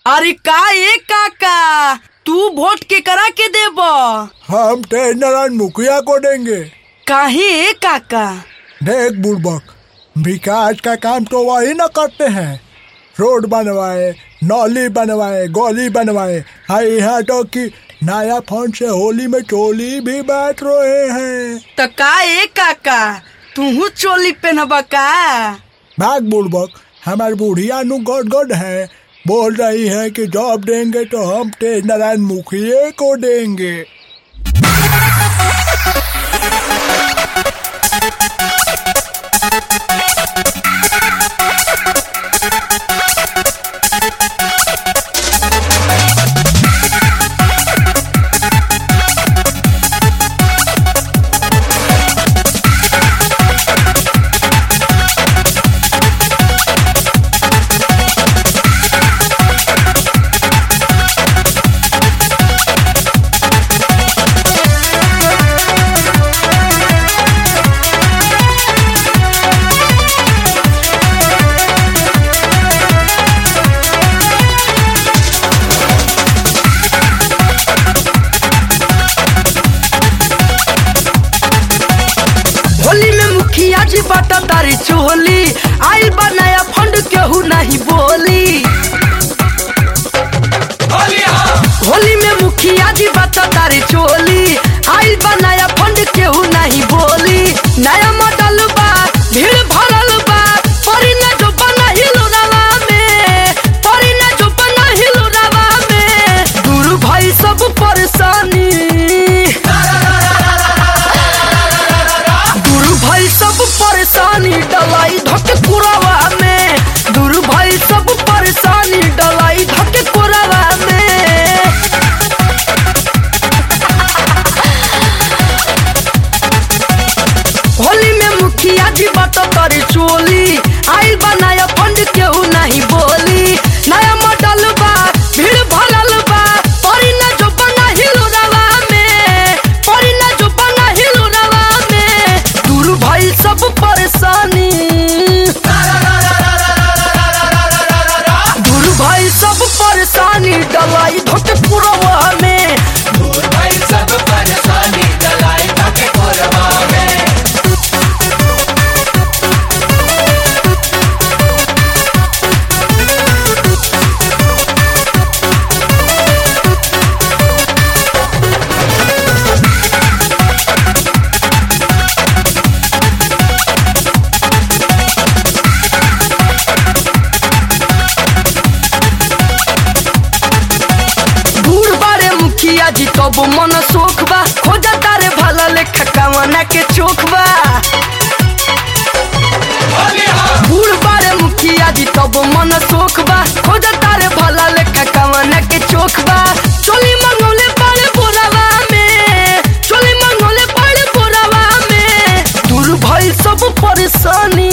अरे का ए काका, तू वोट के करा के देब? हम नारायण मुखिया को देंगे। काहे ए काका? देख बुड़बक, विकास का काम तो वही न करते हैं। रोड बनवाए, नौली बनवाए, गली बनवाए, यहाँ तो कि नया फंड से होली में चोली भी बांट रहे हैं। तो का ए काका, तू चोली पहनबा का? भाग बुड़बक, हमारी बुढ़िया नु गड़ है, बोल रही है कि जॉब देंगे तो हम नारायण मुखिया को देंगे। जी बाटा तारी चोली आइल बा नया फंड केहू नहीं बोली। होली में मुखिया जी बाटा तारी चोली आइल बा नया फंड केहू नहीं बोली। नया मॉडल बा, भीड़ भरल बा, परी ना जो बना हिलोरावा में, परी ना जो बना हिलोरावा में। दूर भाई सब परेशानी, परेशानी डलाई धके कुरावा में। दूर भाई सब परेशानी डलाई धके कुरावा में। होली में मुखिया जी बात तारी चोली आइल बा नया फंड केहू नहीं बोली। नया मॉडल बा, भीड़ भरल बा, परी ना जो बना हिलोरावा में, परी ना जो बना हिलोरावा में। दूर भाई सब परेशानी, दूर भाई सब परेशानी डलाई धके पुरवा में। दूर भाई सब परेशानी डलाई धके पुरवा में। जी तब मन सोख बा, खोजा तारे भला लेखा कामना के चोख बा। बूढ़ बारे मुखिया जी तब मन सोख बा, खोजा तारे भला लेखा कामना के चोख बा। चोली मंगोले बड़े बोरावा में, चोली मंगोले बड़े बोरावा में। दूर भाई सब परेशानी,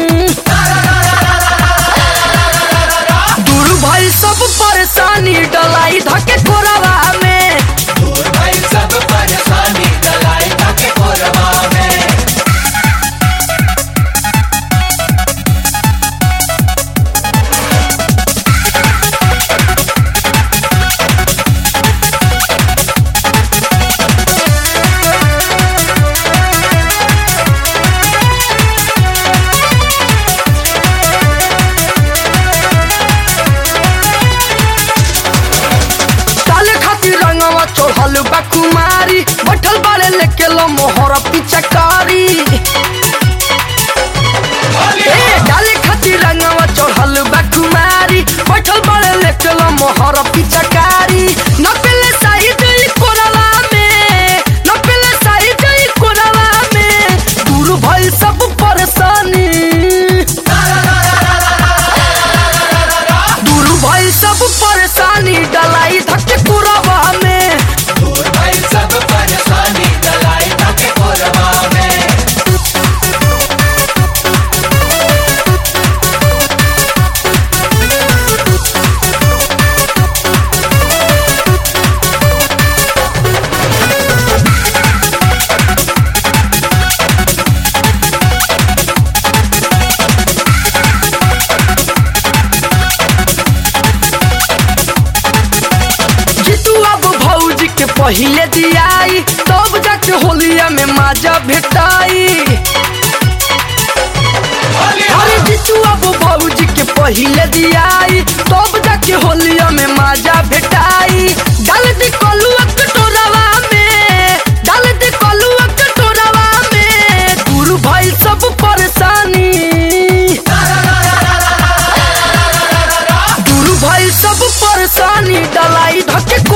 दूर भाई सब परेशानी डलाई धके कोरावा में। सब परेशानी डलाई धके पुरवा में। चढ़ल बा कुमारी, बैठल बारे लेके लो मोहर पिचकारी। डाले खातिर रंगवा चढ़ल बा कुमारी, बैठल बारे लेके लो मोहर पिचकारी। न पेले साही जई कोरावा में, न पेले साही जई कोरावा में। दूर भाई सब परेशानी, दूर भाई सब परेशानी डलाई धके कुरावा में। सब परेशानी डलाई धके पुरवा में। पहिले दियाई तब जाके होलिया में माजा भेटाई। अरे जीतू अब भौजी के पहिले दियाई तब जाके होलिया में माजा भेटाई। डाल दी कलुआ कटोरवा में, डाल दी कलुआ कटोरवा में, दूर भइल सब परेशानी, दूर भइल सब परेशानी, डलाई धके